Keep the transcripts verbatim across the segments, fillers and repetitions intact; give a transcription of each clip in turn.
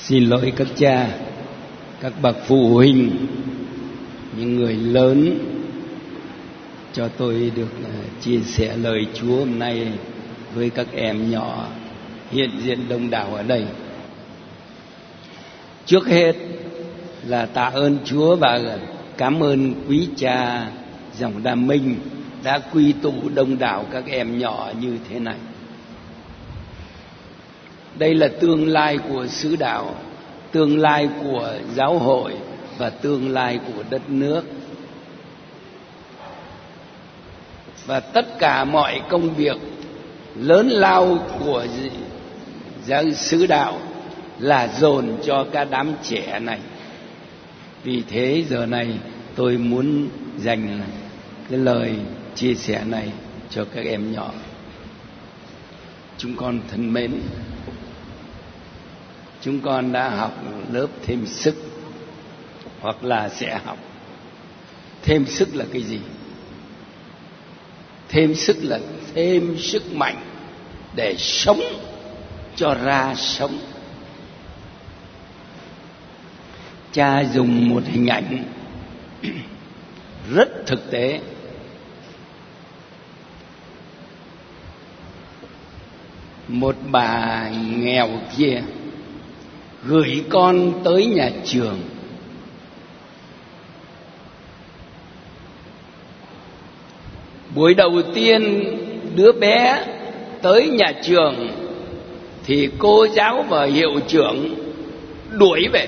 Xin lỗi các cha, các bậc phụ huynh, những người lớn cho tôi được chia sẻ lời Chúa hôm nay với các em nhỏ hiện diện đông đảo ở đây. Trước hết là tạ ơn Chúa và cảm ơn quý cha dòng Đa Minh đã quy tụ đông đảo các em nhỏ như thế này. Đây là tương lai của xứ đạo, tương lai của giáo hội và tương lai của đất nước. Và tất cả mọi công việc lớn lao của giáo xứ đạo là dồn cho các đám trẻ này. Vì thế giờ này tôi muốn dành cái lời chia sẻ này cho các em nhỏ. Chúng con thân mến, chúng con đã học lớp thêm sức hoặc là sẽ học. Thêm sức là cái gì? Thêm sức là thêm sức mạnh để sống cho ra sống. Cha dùng một hình ảnh rất thực tế. Một bà nghèo kia gửi con tới nhà trường. Buổi đầu tiên đứa bé tới nhà trường thì cô giáo và hiệu trưởng đuổi về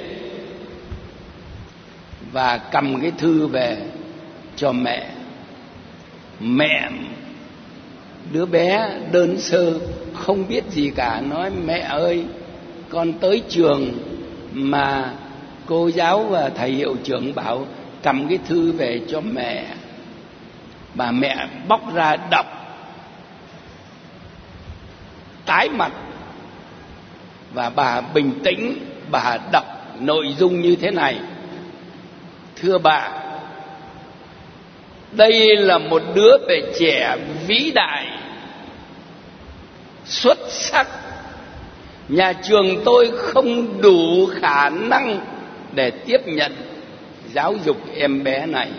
và cầm cái thư về cho mẹ. Mẹ đứa bé đơn sơ không biết gì cả, nói mẹ ơi, con tới trường mà cô giáo và thầy hiệu trưởng bảo cầm cái thư về cho mẹ. Bà mẹ bóc ra đọc, tái mặt, và bà bình tĩnh, bà đọc nội dung như thế này: thưa bà, đây là một đứa trẻ vĩ đại, xuất sắc. Nhà trường tôi không đủ khả năng để tiếp nhận giáo dục em bé này.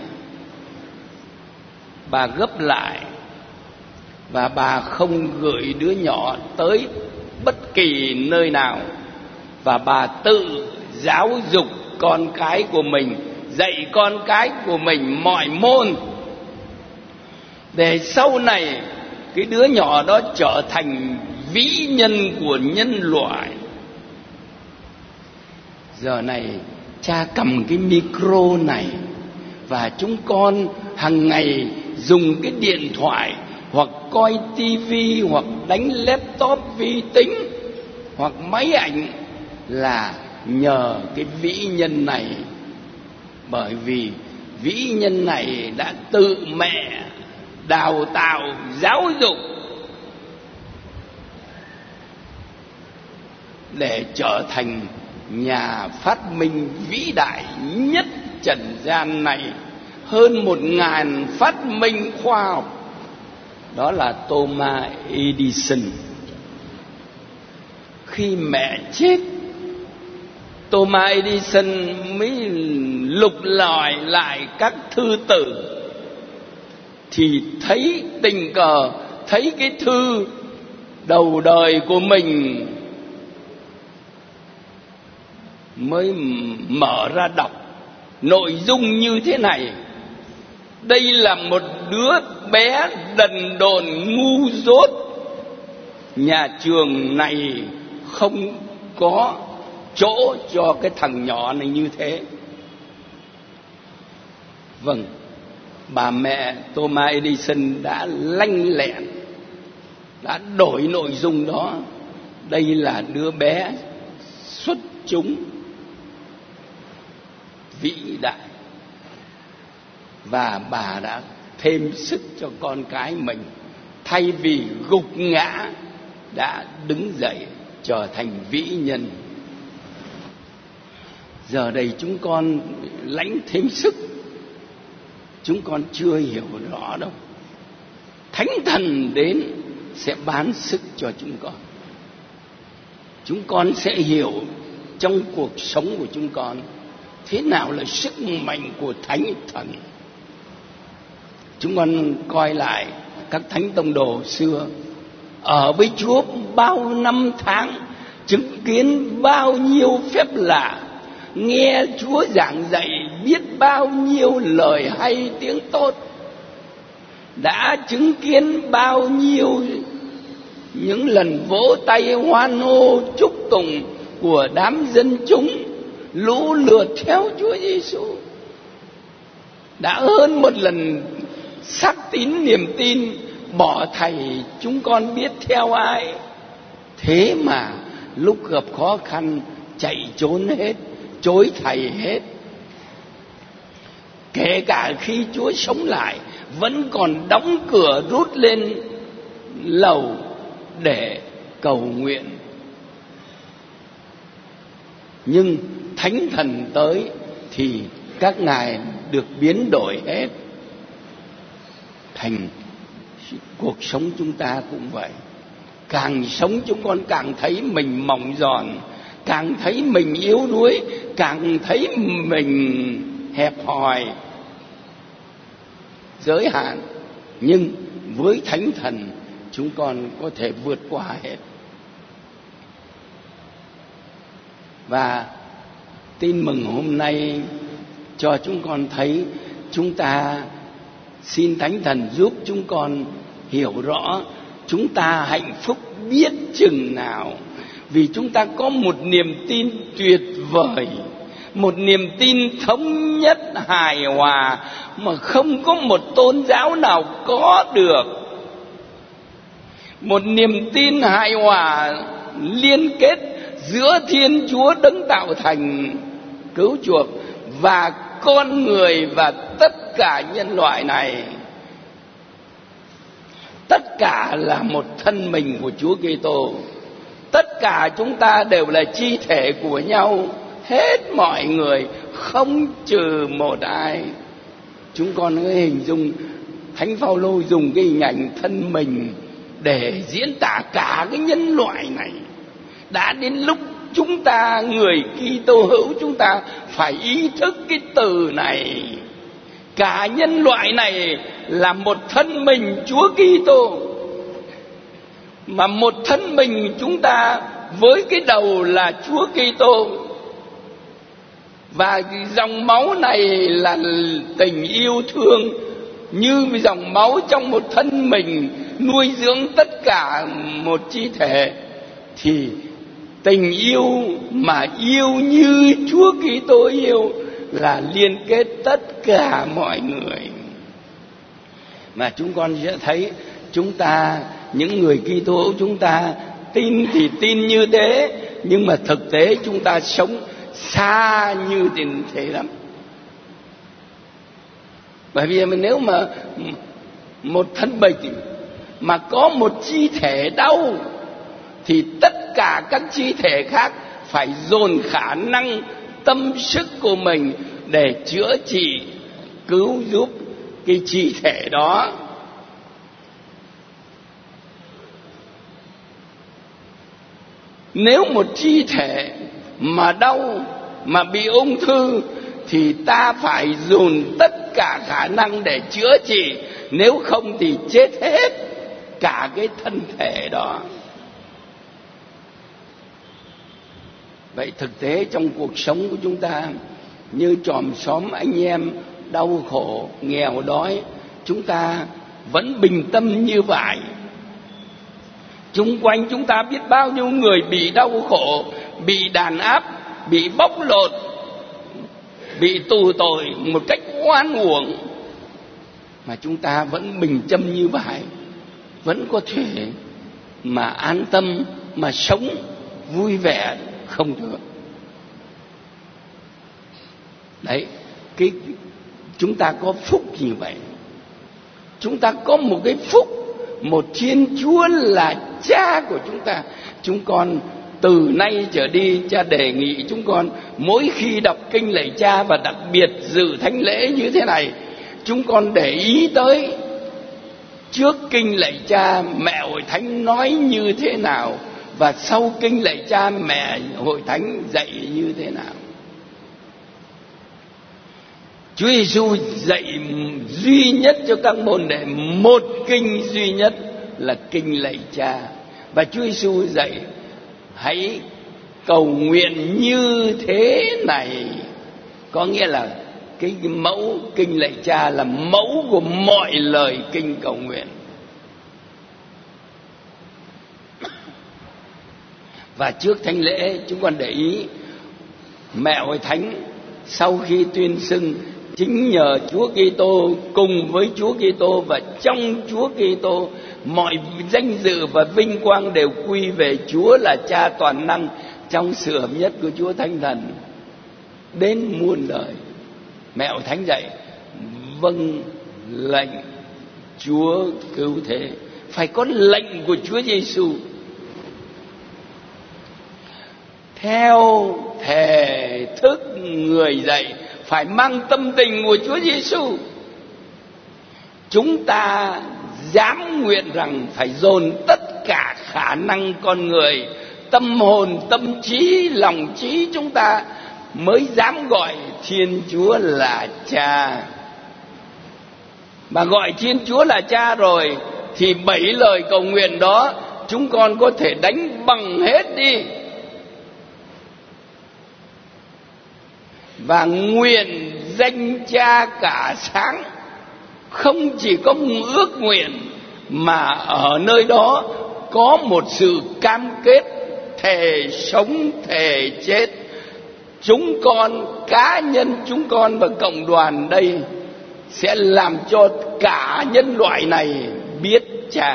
Bà gấp lại và bà không gửi đứa nhỏ tới bất kỳ nơi nào, và bà tự giáo dục con cái của mình, dạy con cái của mình mọi môn, để sau này cái đứa nhỏ đó trở thành vĩ nhân của nhân loại. Giờ này cha cầm cái micro này và chúng con hàng ngày dùng cái điện thoại hoặc coi tivi hoặc đánh laptop vi tính hoặc máy ảnh là nhờ cái vĩ nhân này. Bởi vì vĩ nhân này đã tự mẹ đào tạo giáo dục để trở thành nhà phát minh vĩ đại nhất trần gian này. Hơn một ngàn phát minh khoa học. Đó là Thomas Edison. Khi mẹ chết, Thomas Edison mới lục lọi lại các thư tử, thì thấy tình cờ thấy cái thư đầu đời của mình, mới mở ra đọc nội dung như thế này: đây là một đứa bé đần độn ngu dốt, nhà trường này không có chỗ cho cái thằng nhỏ này như thế. Vâng, bà mẹ Thomas Edison đã lanh lẹn, đã đổi nội dung đó. Đây là đứa bé xuất chúng, vĩ đại. Và bà đã thêm sức cho con cái mình, thay vì gục ngã đã đứng dậy trở thành vĩ nhân. Giờ đây chúng con lãnh thêm sức, chúng con chưa hiểu rõ đâu. Thánh thần đến sẽ bán sức cho chúng con. Chúng con sẽ hiểu trong cuộc sống của chúng con. Thế nào là sức mạnh của Thánh Thần? Chúng con coi lại các thánh tông đồ xưa, ở với Chúa bao năm tháng, chứng kiến bao nhiêu phép lạ, nghe Chúa giảng dạy biết bao nhiêu lời hay tiếng tốt, đã chứng kiến bao nhiêu những lần vỗ tay hoan hô chúc tụng của đám dân chúng lũ lượt theo Chúa Giêsu, đã hơn một lần xác tín niềm tin bỏ thầy chúng con biết theo ai. Thế mà lúc gặp khó khăn chạy trốn hết, chối thầy hết. Kể cả khi Chúa sống lại vẫn còn đóng cửa rút lên lầu để cầu nguyện. Nhưng Thánh Thần tới thì các ngài được biến đổi hết. Thành cuộc sống chúng ta cũng vậy. Càng sống chúng con càng thấy mình mỏng giòn, càng thấy mình yếu đuối, càng thấy mình hẹp hòi, giới hạn. Nhưng với Thánh Thần chúng con có thể vượt qua hết. Và tin mừng hôm nay cho chúng con thấy chúng ta xin Thánh Thần giúp chúng con hiểu rõ chúng ta hạnh phúc biết chừng nào, vì chúng ta có một niềm tin tuyệt vời, một niềm tin thống nhất hài hòa mà không có một tôn giáo nào có được. Một niềm tin hài hòa liên kết giữa Thiên Chúa đấng tạo thành cứu chuộc và con người và tất cả nhân loại này. Tất cả là một thân mình của Chúa Kitô. Tất cả chúng ta đều là chi thể của nhau, hết mọi người, không trừ một ai. Chúng con có hình dung Thánh Phaolô dùng cái hình ảnh thân mình để diễn tả cả cái nhân loại này. Đã đến lúc chúng ta, người Kitô hữu, chúng ta phải ý thức cái từ này. Cả nhân loại này là một thân mình Chúa Kitô, mà một thân mình chúng ta với cái đầu là Chúa Kitô. Và dòng máu này là tình yêu thương, như dòng máu trong một thân mình nuôi dưỡng tất cả một chi thể. Thì tình yêu mà yêu như Chúa Kitô yêu là liên kết tất cả mọi người. Mà chúng con sẽ thấy chúng ta, những người Kitô, chúng ta tin thì tin như thế, nhưng mà thực tế chúng ta sống xa như thế lắm. Bởi vì nếu mà một thân bệnh mà có một chi thể đau thì tất cả các chi thể khác phải dồn khả năng tâm sức của mình để chữa trị, cứu giúp cái chi thể đó. Nếu một chi thể mà đau, mà bị ung thư thì ta phải dồn tất cả khả năng để chữa trị, nếu không thì chết hết cả cái thân thể đó. Vậy thực tế trong cuộc sống của chúng ta, như chòm xóm anh em đau khổ, nghèo đói, chúng ta vẫn bình tâm như vậy. Chung quanh chúng ta biết bao nhiêu người bị đau khổ, bị đàn áp, bị bóc lột, bị tù tội một cách oan uổng, mà chúng ta vẫn bình tâm như vậy, vẫn có thể mà an tâm, mà sống vui vẻ không được. Đấy, cái chúng ta có phúc như vậy. Chúng ta có một cái phúc, một Thiên Chúa là Cha của chúng ta. Chúng con từ nay trở đi, Cha đề nghị chúng con mỗi khi đọc kinh lạy Cha, và đặc biệt dự thánh lễ như thế này, chúng con để ý tới trước kinh lạy Cha mẹ Hội Thánh nói như thế nào, và sau kinh lạy cha mẹ hội thánh dạy như thế nào. Chúa Giêsu dạy duy nhất cho các môn đệ một kinh duy nhất là kinh lạy cha. Và Chúa Giêsu dạy hãy cầu nguyện như thế này, có nghĩa là cái mẫu kinh lạy cha là mẫu của mọi lời kinh cầu nguyện. Và trước thánh lễ chúng con để ý mẹ hội thánh sau khi tuyên xưng chính nhờ Chúa Kitô, cùng với Chúa Kitô và trong Chúa Kitô, mọi danh dự và vinh quang đều quy về Chúa là Cha toàn năng trong sự hợp nhất của Chúa Thánh Thần đến muôn đời. Mẹ hội thánh dạy vâng lệnh Chúa cứu thế, phải có lệnh của Chúa Giêsu. Theo thể thức người dạy phải mang tâm tình của Chúa Giêsu. Chúng ta dám nguyện rằng phải dồn tất cả khả năng con người, tâm hồn, tâm trí, lòng trí chúng ta mới dám gọi Thiên Chúa là Cha. Mà gọi Thiên Chúa là Cha rồi thì bảy lời cầu nguyện đó chúng con có thể đánh bằng hết đi. Và nguyện danh Cha cả sáng, không chỉ có một ước nguyện mà ở nơi đó có một sự cam kết thề sống thề chết. Chúng con, cá nhân chúng con và cộng đoàn đây sẽ làm cho cả nhân loại này biết Cha.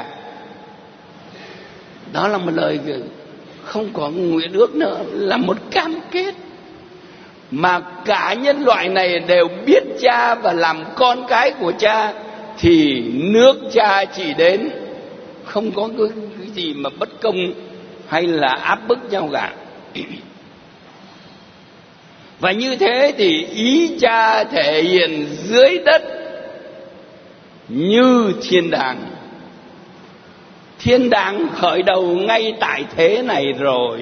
Đó là một lời không có nguyện ước nữa, là một cam kết mà cả nhân loại này đều biết Cha và làm con cái của Cha, thì nước Cha chỉ đến, không có cái, cái gì mà bất công hay là áp bức nhau cả. Và như thế thì ý Cha thể hiện dưới đất như thiên đàng. Thiên đàng khởi đầu ngay tại thế này rồi,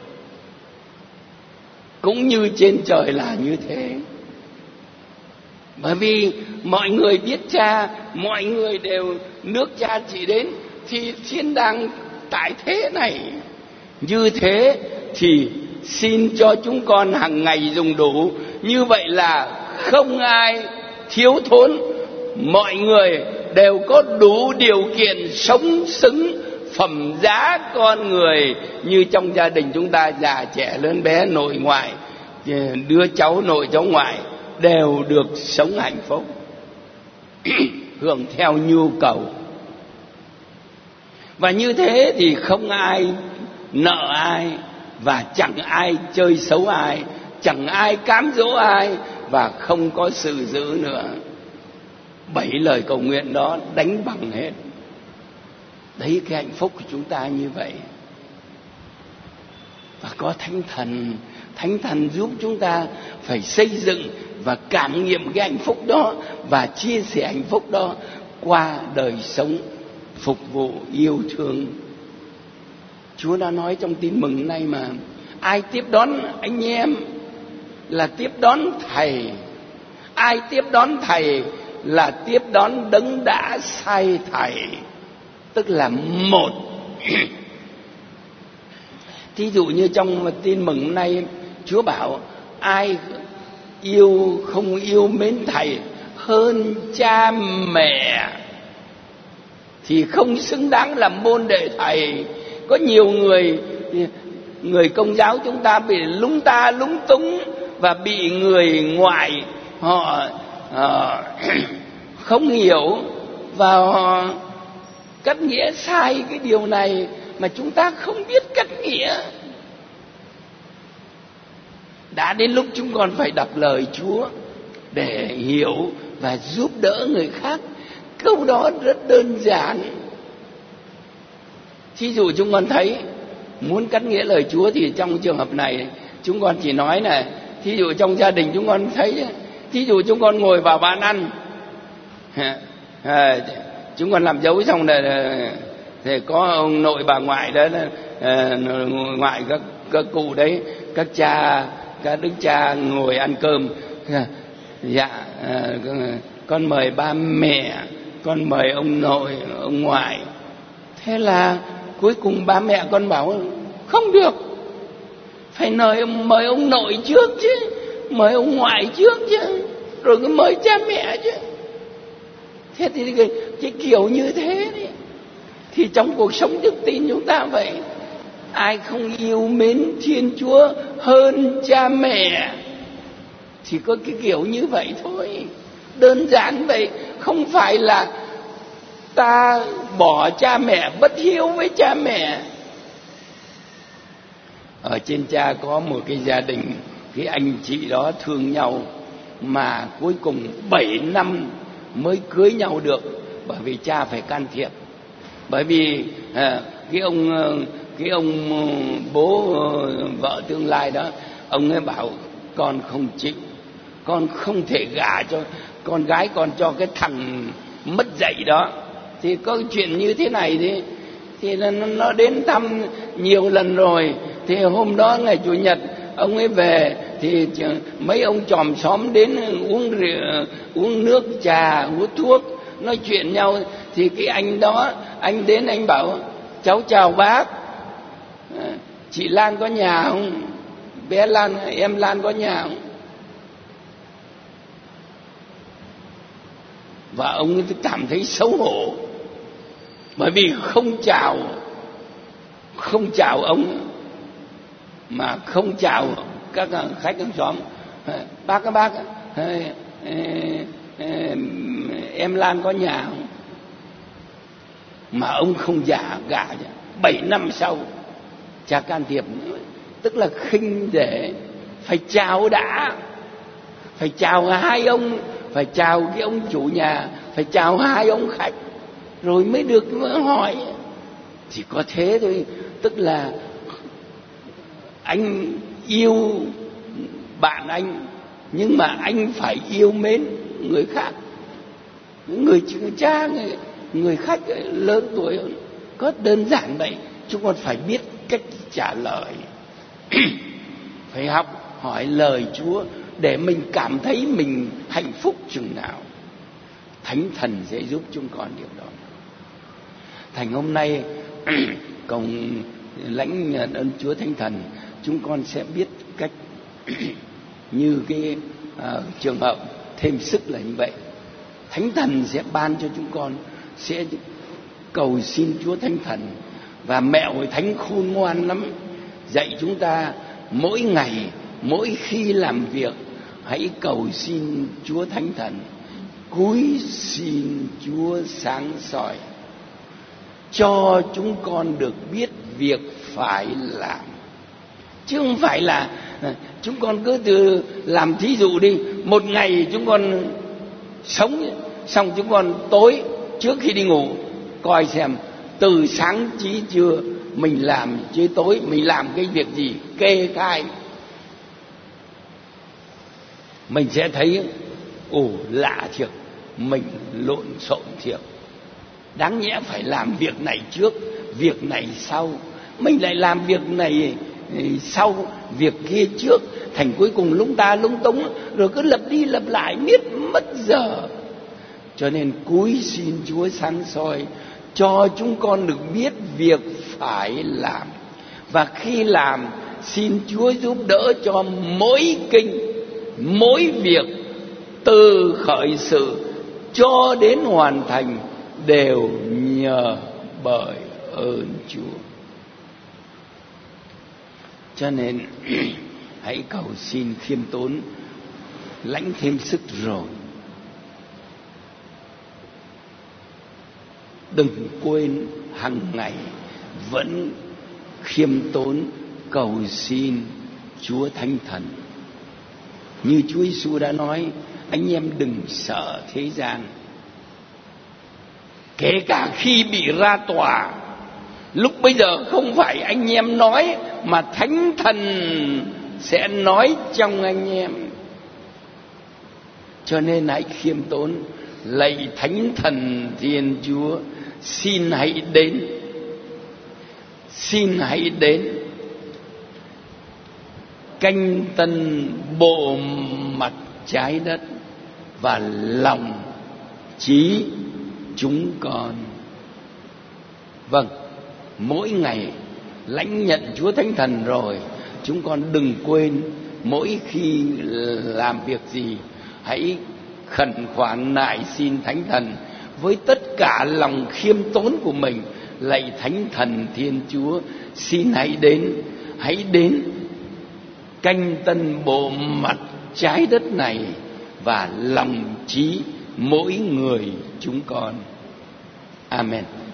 cũng như trên trời là như thế. Bởi vì mọi người biết Cha, mọi người đều nước Cha chỉ đến, thì thiên đàng tại thế này. Như thế thì xin cho chúng con hàng ngày dùng đủ. Như vậy là không ai thiếu thốn, mọi người đều có đủ điều kiện sống xứng phẩm giá con người. Như trong gia đình chúng ta, già trẻ lớn bé, nội ngoại, đứa cháu nội cháu ngoại đều được sống hạnh phúc hưởng theo nhu cầu. Và như thế thì không ai nợ ai, và chẳng ai chơi xấu ai, chẳng ai cám dỗ ai, và không có sự dữ nữa. Bảy lời cầu nguyện đó đánh bằng hết. Đấy, cái hạnh phúc của chúng ta như vậy. Và có Thánh Thần, Thánh Thần giúp chúng ta phải xây dựng và cảm nghiệm cái hạnh phúc đó và chia sẻ hạnh phúc đó qua đời sống phục vụ yêu thương. Chúa đã nói trong tin mừng này mà, ai tiếp đón anh em là tiếp đón Thầy, ai tiếp đón Thầy là tiếp đón Đấng đã sai Thầy, tức là một. Thí dụ như trong tin mừng hôm nay, Chúa bảo ai yêu không yêu mến Thầy hơn cha mẹ thì không xứng đáng làm môn đệ Thầy. Có nhiều người người Công giáo chúng ta bị lúng ta lúng túng và bị người ngoại họ uh, không hiểu và họ cắt nghĩa sai cái điều này mà chúng ta không biết cắt nghĩa. Đã đến lúc chúng con phải đọc lời Chúa để hiểu và giúp đỡ người khác. Câu đó rất đơn giản. Thí dụ chúng con thấy muốn cắt nghĩa lời Chúa thì trong trường hợp này chúng con chỉ nói này, thí dụ trong gia đình chúng con thấy, thí dụ chúng con ngồi vào bàn ăn, à, chúng con làm dấu xong này thì có ông nội bà ngoại đó ngoại các các cụ đấy, các cha, các đức cha ngồi ăn cơm, dạ con mời ba mẹ, con mời ông nội, ông ngoại. Thế là cuối cùng ba mẹ con bảo không được, phải mời mời ông nội trước chứ, mời ông ngoại trước chứ, rồi mới mời cha mẹ chứ. Thế thì cái, cái kiểu như thế đấy, thì trong cuộc sống đức tin chúng ta vậy. Ai không yêu mến Thiên Chúa hơn cha mẹ thì có cái kiểu như vậy thôi. Đơn giản vậy. Không phải là ta bỏ cha mẹ, bất hiếu với cha mẹ. Ở trên Cha có một cái gia đình, cái anh chị đó thương nhau mà cuối cùng bảy năm mới cưới nhau được, bởi vì cha phải can thiệp. Bởi vì à, cái ông cái ông bố vợ tương lai đó, ông ấy bảo con không chịu, con không thể gả cho con gái con cho cái thằng mất dạy đó. Thì có chuyện như thế này thì thì nó đến thăm nhiều lần rồi. Thì hôm đó ngày Chủ nhật ông ấy về thì mấy ông chòm xóm đến uống rượu, uống nước trà, hút thuốc, nói chuyện nhau. Thì cái anh đó, anh đến anh bảo cháu chào bác, chị Lan có nhà không? Bé Lan, em Lan có nhà không? Và ông ấy cảm thấy xấu hổ, bởi vì không chào, không chào ông, mà không chào các khách hàng xóm. Bác các bác, em Lan có nhà không? Mà ông không giả gả. Bảy năm sau cha can thiệp, tức là khinh để phải chào đã, phải chào hai ông, phải chào cái ông chủ nhà, phải chào hai ông khách rồi mới được hỏi. Chỉ có thế thôi. Tức là anh yêu bạn anh, nhưng mà anh phải yêu mến người khác, người cha, người, người khách lớn tuổi hơn. Có đơn giản vậy. Chúng con phải biết cách trả lời phải học hỏi lời Chúa để mình cảm thấy mình hạnh phúc chừng nào. Thánh Thần sẽ giúp chúng con điều đó. Thành hôm nay cầu lãnh ơn Chúa Thánh Thần, chúng con sẽ biết cách như cái uh, trường hợp thêm sức là như vậy. Thánh Thần sẽ ban cho chúng con, sẽ cầu xin Chúa Thánh Thần. Và mẹ Hội Thánh khôn ngoan lắm, dạy chúng ta mỗi ngày, mỗi khi làm việc hãy cầu xin Chúa Thánh Thần, cúi xin Chúa sáng soi cho chúng con được biết việc phải làm. Chứ không phải là chúng con cứ từ làm thí dụ đi, một ngày chúng con sống xong chúng con tối trước khi đi ngủ coi xem từ sáng chí trưa mình làm, chứ tối mình làm cái việc gì kê khai, mình sẽ thấy ồ lạ thiệt, mình lộn xộn thiệt. Đáng nhẽ phải làm việc này trước, việc này sau, mình lại làm việc này sau, việc kia trước, thành cuối cùng lúng ta lúng túng, rồi cứ lặp đi lặp lại miết mất giờ. Cho nên cúi xin Chúa sáng soi cho chúng con được biết việc phải làm. Và khi làm, xin Chúa giúp đỡ cho mỗi kinh, mỗi việc từ khởi sự cho đến hoàn thành đều nhờ bởi ơn Chúa. Cho nên hãy cầu xin khiêm tốn, lãnh thêm sức rồi. Đừng quên hàng ngày vẫn khiêm tốn cầu xin Chúa Thánh Thần. Như Chúa Giêsu đã nói, anh em đừng sợ thế gian. Kể cả khi bị ra tòa, lúc bây giờ không phải anh em nói, mà Thánh Thần sẽ nói trong anh em. Cho nên hãy khiêm tốn, lạy Thánh Thần Thiên Chúa, xin hãy đến, xin hãy đến canh tân bộ mặt trái đất và lòng trí chúng con. Vâng, mỗi ngày lãnh nhận Chúa Thánh Thần rồi, chúng con đừng quên mỗi khi làm việc gì hãy khẩn khoản nài xin Thánh Thần với tất cả lòng khiêm tốn của mình. Lạy Thánh Thần Thiên Chúa, xin hãy đến, hãy đến canh tân bộ mặt trái đất này và lòng trí mỗi người chúng con. Amen.